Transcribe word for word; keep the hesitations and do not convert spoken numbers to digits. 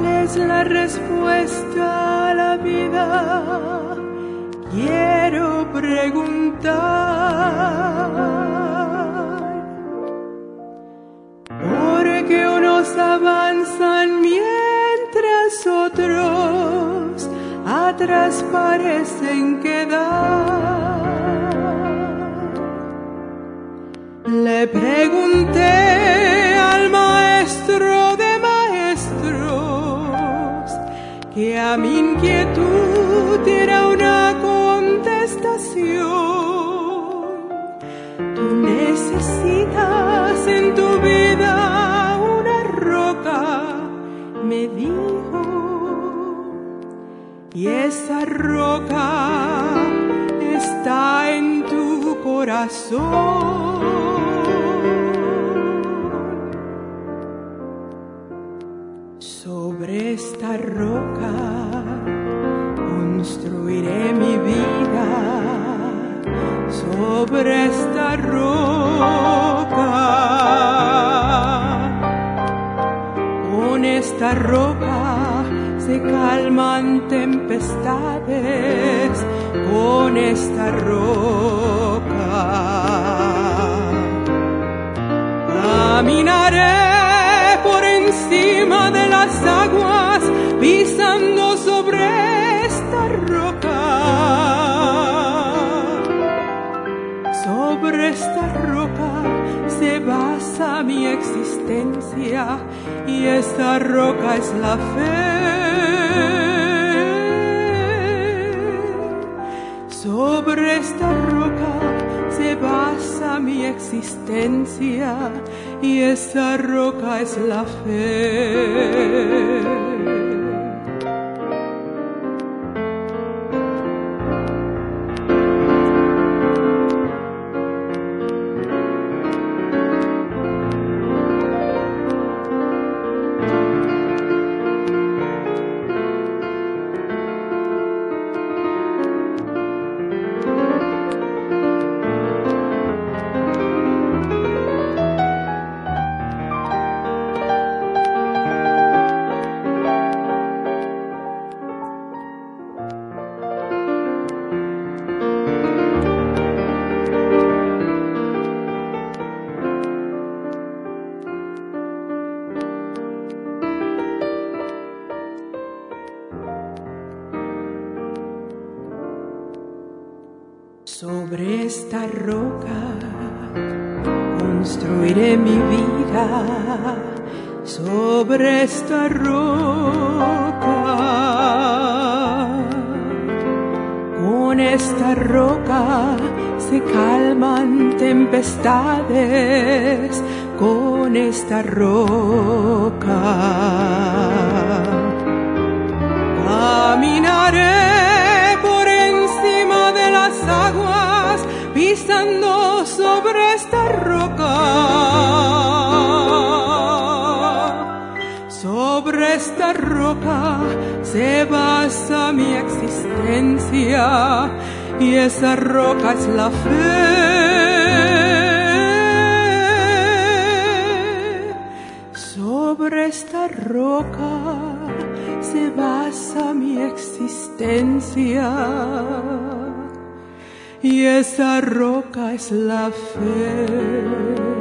es la respuesta a la vida? Quiero preguntar. Porque unos avanzan mientras otros atrás parecen quedar. Le pregunté al maestro de maestros que a mi inquietud diera una contestación. Tú necesitas en tu vida una roca, me dijo, y esa roca está en tu corazón. Sobre esta roca construiré mi vida, sobre esta roca, con esta roca se calman tempestades, con esta roca caminaré por encima de las aguas, pisando sobre esta roca. Sobre esta roca se basa mi existencia y esta roca es la fe. Sobre esta roca se basa mi existencia y esa roca es la fe. Sobre esta roca construiré mi vida, sobre esta roca, con esta roca se calman tempestades, con esta roca caminaré por encima de las aguas, pisando sobre esta roca. Sobre esta roca se basa mi existencia y esa roca es la fe. Sobre esta roca se basa mi existencia y esa roca es la fe.